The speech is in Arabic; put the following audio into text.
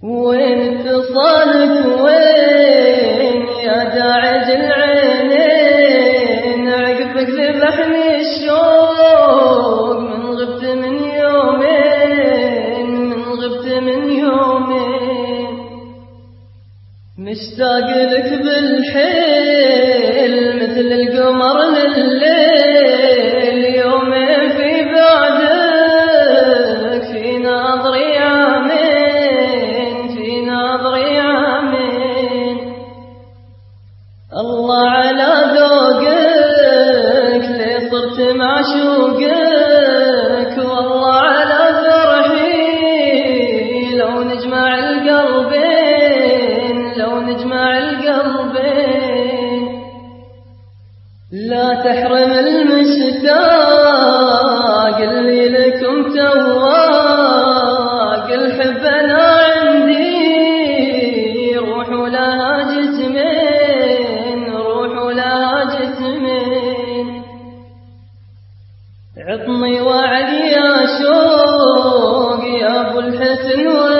وين اتصالك وين يا داعج العينين؟ عقبك ذبحني الشوق من غبت من يومين، من غبت من يومين. مشتاق لك بالحيل مثل القمر لليل، يومين في بعدك في ناظري عامين، في ناظري عامين. الله على ذوقك لي صرت معشوقك، والله على فرحي لو نجمع القلبين، لو نجمع القلبين. لا تحرم المشتاق اللي لكم تواق، الحب انا عندي روح ولها جسمين، روح ولها جسمين. عطني وعد يا شوق يا ابو الحسن